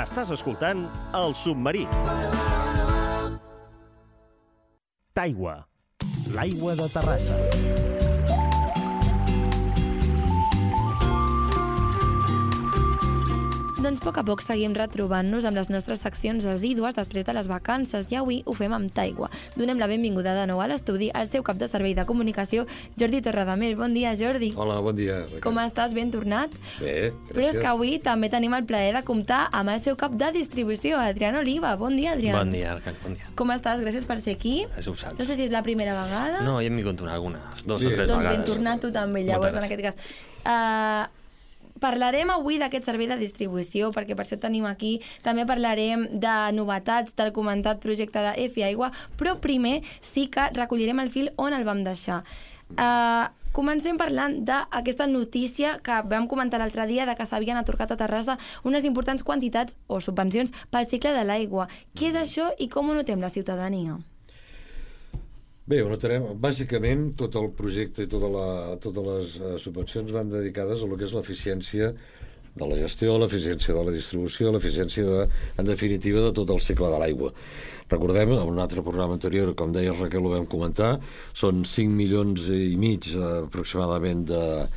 Estàs escoltant El Submarí. Taigua, l'aigua de Terrassa. Doncs a poc seguim retrobant-nos amb les nostres seccions assídues després de les vacances i avui ho fem amb Taigua. Donem la benvinguda de nou a l'estudi al seu cap de servei de comunicació, Jordi Torredemés. Bon dia, Jordi. Hola, bon dia. Com estàs? Ben tornat? Bé, gràcies. Però és que avui també tenim el plaer de comptar amb el seu cap de distribució, Adrián Oliva. Bon dia, Adrián. Bon dia, Arcany, bon dia. Com estàs? Gràcies per ser aquí. Ho saps. No sé si és la primera vegada. No, ja hem vingut algunes, dos o tres doncs vegades. ben tornat tu també, llavors, en aquest cas. Parlarem avui d'aquest servei de distribució, perquè per això tenim aquí. També parlarem de novetats del comentat projecte de EFI Aigua, però primer sí que recollirem el fil on el vam deixar. Comencem parlant d'aquesta notícia que vam comentar l'altre dia de que s'havien atorgat a Terrassa unes importants quantitats o subvencions pel cicle de l'aigua. Què és això i com ho notem la ciutadania? Bé, ho notarem. Bàsicament, tot el projecte i totes les subvencions van dedicades a lo que és l'eficiència de la gestió, l'eficiència de la distribució, l'eficiència, en definitiva, de tot el cicle de l'aigua. Recordem, en un altre programa anterior, com deia Raquel, ho vam comentar, són 5 milions i mig aproximadament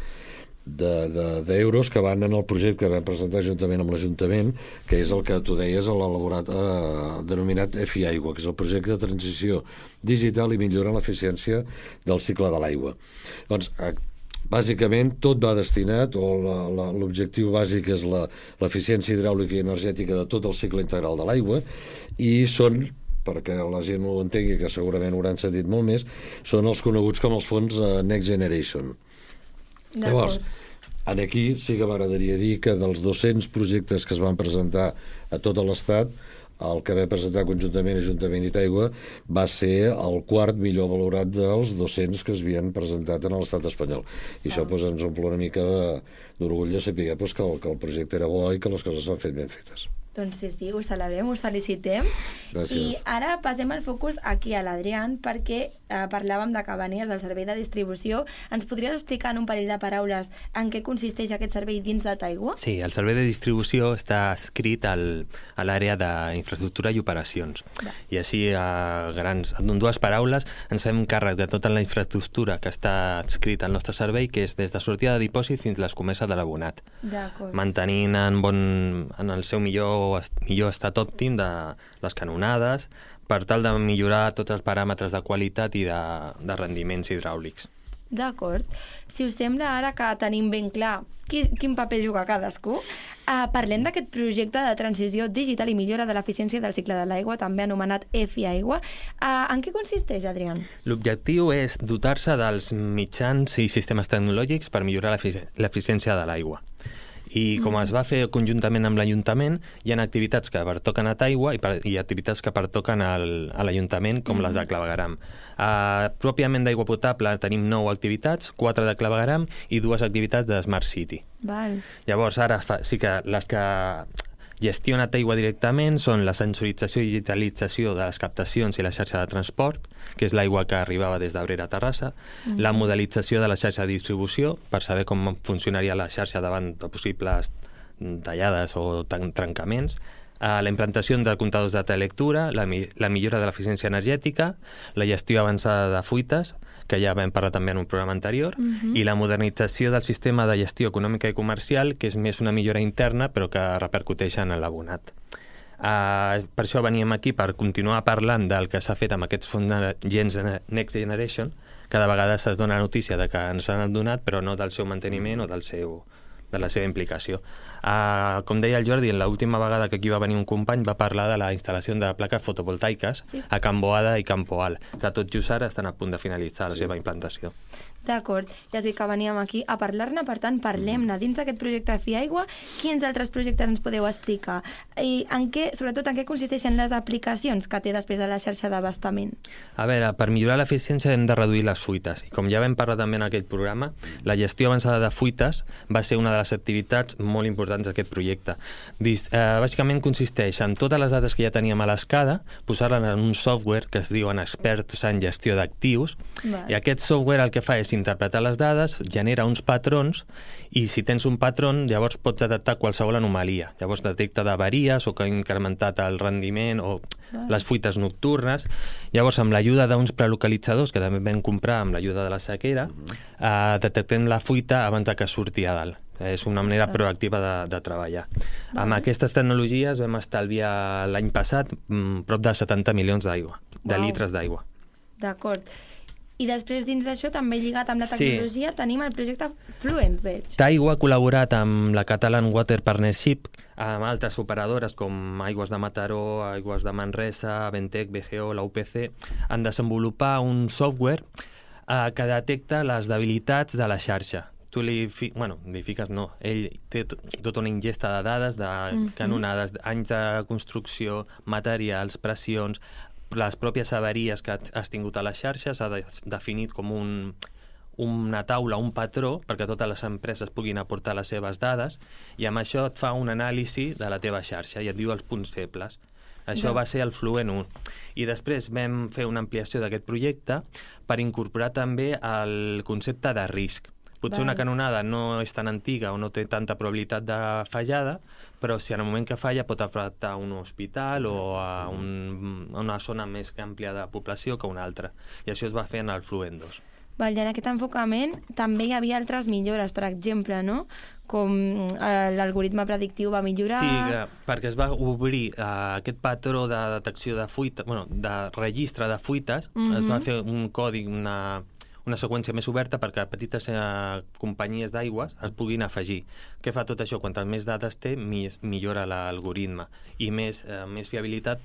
d'euros que van en el projecte que vam presentar juntament amb l'Ajuntament, que és el que tu deies, l'elaborat denominat EFI Aigua, que és el projecte de transició digital i millora l'eficiència del cicle de l'aigua. Doncs, bàsicament, tot va destinat, o l'objectiu bàsic és l'eficiència hidràulica i energètica de tot el cicle integral de l'aigua, i són, perquè la gent ho entengui, que segurament ho hauran sentit molt més, són els coneguts com els fons Next Generation. Llavors, aquí sí que m'agradaria dir que dels 200 projectes que es van presentar a tot l'Estat, el que va presentar conjuntament Ajuntament i Taigua va ser el quart millor valorat dels 200 que es havien presentat en l'estat espanyol. I això ens omple una mica d'orgull de saber que el projecte era bo i que les coses s'han fet ben fetes. Doncs sí, ho celebrem, us felicitem. Gràcies. I ara passem el focus aquí a l'Adrián, perquè parlàvem de que venies del servei de distribució. Ens podries explicar en un parell de paraules en què consisteix aquest servei dins de Taigua? Sí, el servei de distribució està escrit a l'àrea d'infraestructura i operacions. I així, en dues paraules, ens fem càrrec de tota la infraestructura que està escrita al nostre servei, que és des de sortida de dipòsit fins a l'escomesa de l'abonat. Mantenint en el seu millor estat òptim de les canonades, per tal de millorar tots els paràmetres de qualitat i de rendiments hidràulics. D'acord. Si us sembla, ara que tenim ben clar quin paper juga cadascú, parlem d'aquest projecte de transició digital i millora de l'eficiència del cicle de l'aigua, també anomenat EFI Aigua. En què consisteix, Adrián? L'objectiu és dotar-se dels mitjans i sistemes tecnològics per millorar l'eficiència de l'aigua. I com es va fer conjuntament amb l'Ajuntament, hi ha activitats que pertoquen a Taigua i activitats que pertoquen a l'Ajuntament, com les de clavegueram. Pròpiament d'aigua potable tenim 9 activitats, 4 de clavegueram i 2 activitats de Smart City. Llavors, ara sí que les que gestiona Taigua directament són la sensorització i digitalització de les captacions i la xarxa de transport, que és l'aigua que arribava des d'Abrera a Terrassa, la modelització de la xarxa de distribució, per saber com funcionaria la xarxa davant de possibles tallades o trencaments, la implantació de comptadors de telelectura, la millora de l'eficiència energètica, la gestió avançada de fuites, que ja vam parlar també en un programa anterior, i la modernització del sistema de gestió econòmica i comercial, que és més una millora interna, però que repercuteix en l'abonat. Per això veníem aquí, per continuar parlant del que s'ha fet amb aquests fons Next Generation. Cada vegada es dona notícia de que ens han donat, però no del seu manteniment o de la seva implicació. Com deia el Jordi, l'última vegada que aquí va venir un company va parlar de la instal·lació de plaques fotovoltaiques a Can Boada i Campo Alt, que tot just ara estan a punt de finalitzar la seva implantació. D'acord, ja sé que veníem aquí a parlar-ne, per tant, parlem-ne. Dins d'aquest projecte de EFI Aigua, quins altres projectes ens podeu explicar? I sobretot, en què consisteixen les aplicacions que té després de la xarxa d'abastament? A veure, per millorar l'eficiència hem de reduir les fuites. I com ja vam parlar també en aquell programa, la gestió avançada de fuites va ser una de les activitats molt importants d'aquest projecte. Bàsicament consisteix en totes les dades que ja teníem a l'escada, posar-les en un software que es diuen experts en gestió d'actius, i aquest software el que fa és interpretar les dades, genera uns patrons, i si tens un patró, llavors pots detectar qualsevol anomalia. Llavors detecta d'avaries o que ha incrementat el rendiment o les fuites nocturnes. Llavors, amb l'ajuda d'uns prelocalitzadors que també vam comprar amb l'ajuda de la sequera, detectem la fuita abans de que surti a dalt. És una manera proactiva de treballar. Amb aquestes tecnologies vam estalviar l'any passat prop de 70 milions d'aigua, de litres d'aigua. D'acord. I després, dins d'això, també lligat amb la tecnologia, tenim el projecte Fluent, veig. Taigua ha col·laborat amb la Catalan Water Partnership, amb altres operadores com Aigües de Mataró, Aigües de Manresa, Ventec, BGO, la UPC, en desenvolupar un software que detecta les debilitats de la xarxa. Tu li fiques, no. Ell té tota una ingesta de dades, de canonades, anys de construcció, materials, pressions, les pròpies avaries que has tingut a la xarxa, s'ha definit com una taula, un patró, perquè totes les empreses puguin aportar les seves dades, i amb això et fa un anàlisi de la teva xarxa i et diu els punts febles. Això va ser el Fluent 1. I després vam fer una ampliació d'aquest projecte per incorporar també el concepte de risc. Potser una canonada no és tan antiga o no té tanta probabilitat de fallada, però si en el moment que falla pot afectar un hospital o a una zona més àmplia de població que una altra. I això es va fer en el Fluent 2. I en aquest enfocament també hi havia altres millores, per exemple, no? Com l'algoritme predictiu va millorar... Sí, perquè es va obrir aquest patró de detecció de fuita, de registre de fuites, es va fer un codi, una seqüència més oberta perquè petites companyies d'aigües es puguin afegir. Què fa tot això? Quantes més dades té, millora l'algoritme i més fiabilitat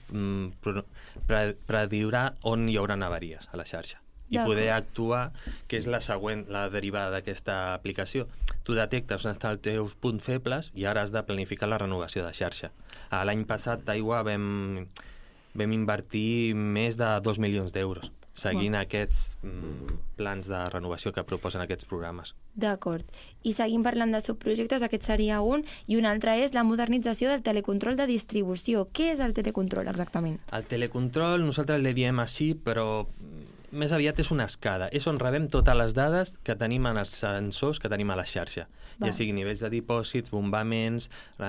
prediurà on hi haurà avaries a la xarxa i poder actuar, que és la següent, la derivada d'aquesta aplicació. Tu detectes on estan els teus punts febles i ara has de planificar la renovació de xarxa. L'any passat d'Aigua vam invertir més de 2 milions d'euros seguint aquests plans de renovació que proposen aquests programes. D'acord. I seguim parlant de subprojectes, aquest seria un, i un altre és la modernització del telecontrol de distribució. Què és el telecontrol, exactament? El telecontrol, nosaltres li diem així, però més aviat és una escada. És on rebem totes les dades que tenim en els sensors que tenim a la xarxa. Ja sigui nivells de dipòsits, bombaments,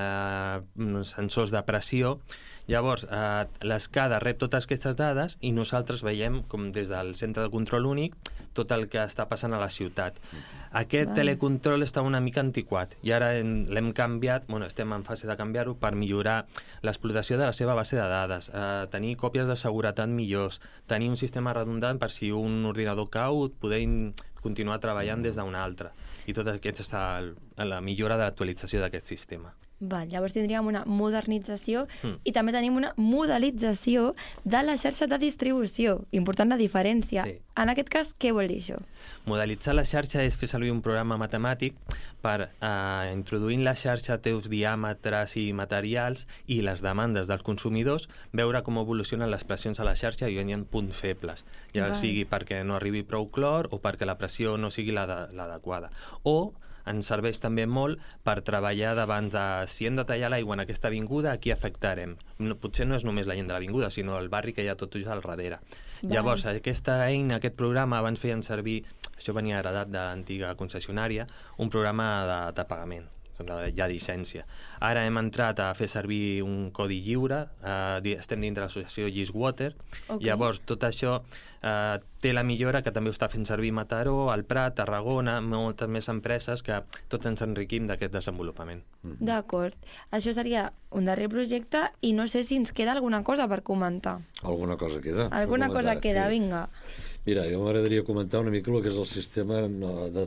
sensors de pressió. Llavors, l'escada rep totes aquestes dades i nosaltres veiem, com des del centre de control únic, tot el que està passant a la ciutat. Aquest telecontrol està una mica antiquat i ara l'hem canviat, estem en fase de canviar-ho per millorar l'explotació de la seva base de dades, tenir còpies de seguretat millors, tenir un sistema redundant per si un ordinador cau, poder continuar treballant des d'un altre. I tot aquest està la millora de l'actualització d'aquest sistema. Llavors tindríem una modernització i també tenim una modelització de la xarxa de distribució. Important la diferència. Sí. En aquest cas, què vol dir això? Modelitzar la xarxa és fer servir un programa matemàtic per introduir en la xarxa teus diàmetres i materials i les demandes dels consumidors, veure com evolucionen les pressions a la xarxa i on hi ha punts febles, ja sigui perquè no arribi prou clor o perquè la pressió no sigui l'adequada. O ens serveix també molt per treballar davant de si hem de tallar l'aigua en aquesta avinguda, a qui afectarem. Potser no és només la gent de l'avinguda, sinó el barri que hi ha tot just al darrere. Llavors, aquesta eina, aquest programa, abans feien servir, això venia heredat de l'antiga concessionària, un programa de pagament, ja llicència. Ara hem entrat a fer servir un codi lliure, estem dintre l'associació GISwater, llavors tot això té la millora que també ho està fent servir Mataró, el Prat, Tarragona, moltes més empreses que tots ens enriquim d'aquest desenvolupament. D'acord. Això seria un darrer projecte i no sé si ens queda alguna cosa per comentar. Alguna cosa queda. Alguna cosa queda, vinga. Mira, jo m'agradaria comentar una mica el que és el sistema de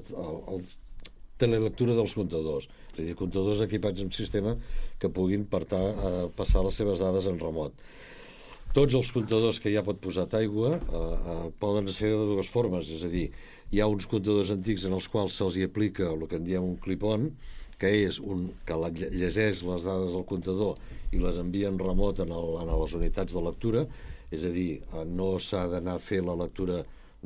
telelectura dels comptadors. És a dir, comptadors equipats amb sistema que puguin passar les seves dades en remot. Tots els comptadors que ja pot posar Taigua poden ser de dues formes, és a dir, hi ha uns comptadors antics en els quals se'ls aplica el que en diem un clip-on, que és un que llegeix les dades del comptador i les envia en remot a les unitats de lectura, és a dir, no s'ha d'anar a fer la lectura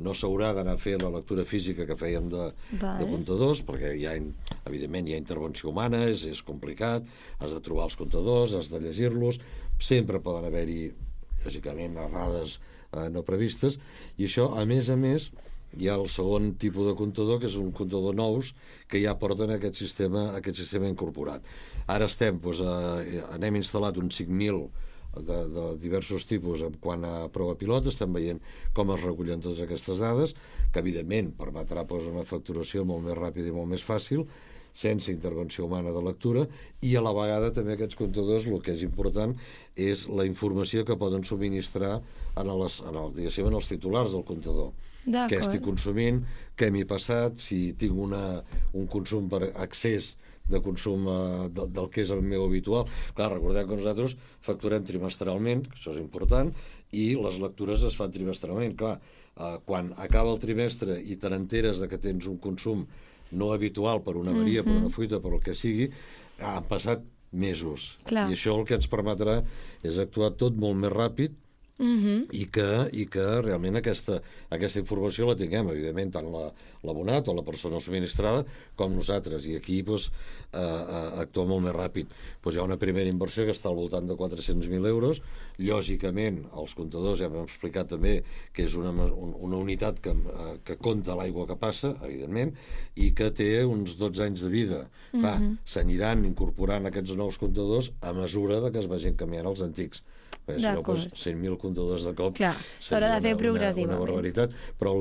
no s'haurà d'anar a fer la lectura física que fèiem de comptadors, perquè evidentment hi ha intervenció humana, és complicat, has de trobar els comptadors, has de llegir-los, sempre poden haver-hi, lògicament, errades no previstes, i això, a més, hi ha el segon tipus de comptador, que és un comptador nous, que ja porten aquest sistema incorporat. Ara anem instal·lat uns 5.000 de diversos tipus en quant a prova pilot, estem veient com es recullen totes aquestes dades, que evidentment permetrà una facturació molt més ràpida i molt més fàcil, sense intervenció humana de lectura, i a la vegada també aquests comptadors, el que és important és la informació que poden subministrar en els titulars del comptador. Què estic consumint, què m'he passat, si tinc un consum per excés de consum del que és el meu habitual. Clar, recordem que nosaltres facturem trimestralment, que això és important, i les lectures es fan trimestralment. Clar, quan acaba el trimestre i te n'enteres que tens un consum no habitual per una avaria, per una fuita, per el que sigui, han passat mesos. Clar. I això el que ens permetrà és actuar tot molt més ràpid i que realment aquesta informació la tinguem, evidentment, tant l'abonat o la persona subministrada com nosaltres, i aquí actua molt més ràpid. Hi ha una primera inversió que està al voltant de 400.000 euros. Lògicament, els comptadors, ja hem explicat també que és una unitat que compta l'aigua que passa, evidentment, i que té uns 12 anys de vida. S'aniran incorporant aquests nous comptadors a mesura que es vagin canviant els antics. Si no, 100.000 comptadors de cop s'haurà de fer progressivament. Una barbaritat, però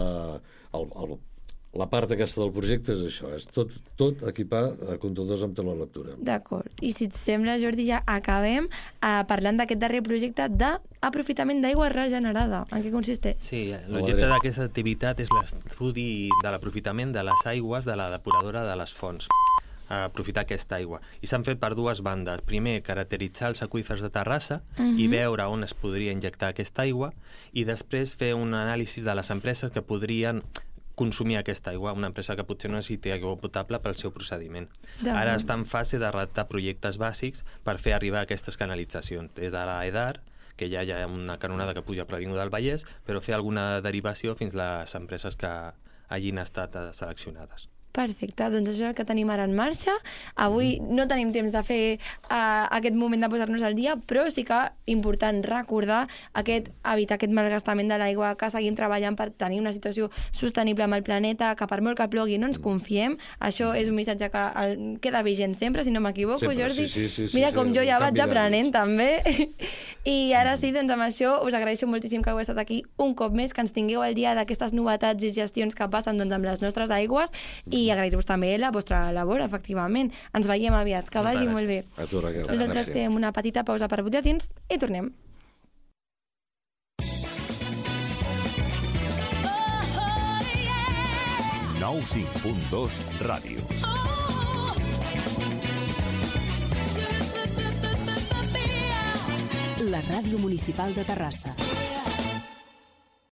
la part aquesta del projecte és això, és tot equipar comptadors amb telelectura. D'acord. I si et sembla, Jordi, ja acabem parlant d'aquest darrer projecte d'aprofitament d'aigua regenerada. En què consisteix? Sí, l'objecte d'aquesta activitat és l'estudi de l'aprofitament de les aigües de la depuradora de les fonts, a aprofitar aquesta aigua. I s'han fet per dues bandes. Primer, caracteritzar els aqüífers de Terrassa i veure on es podria injectar aquesta aigua, i després fer un anàlisi de les empreses que podrien consumir aquesta aigua, una empresa que potser no necessiti aigua potable pel seu procediment. Ara està en fase de redactar projectes bàsics per fer arribar aquestes canalitzacions. Des de l'EDAR, que ja hi ha una canonada que puja per l'Avinguda del Vallès, però fer alguna derivació fins a les empreses que hagin estat seleccionades. Perfecte, doncs això és el que tenim ara en marxa. Avui no tenim temps de fer aquest moment de posar-nos al dia, però sí que important recordar evitar aquest malgastament de l'aigua, que seguim treballant per tenir una situació sostenible amb el planeta, que per molt que plogui no ens confiem. Això és un missatge que queda vigent sempre, si no m'equivoco, Jordi. Sí, mira com jo ja vaig aprenent també. I ara sí, doncs amb això us agraeixo moltíssim que heu estat aquí un cop més, que ens tingueu al dia d'aquestes novetats i gestions que passen amb les nostres aigües, i agrair-vos també la vostra labor, efectivament. Ens veiem aviat, que vagi molt bé. A tu, Raquel. Nosaltres fem una petita pausa per butlletins i tornem. Nou 5.2 Ràdio. La Ràdio Municipal de Terrassa.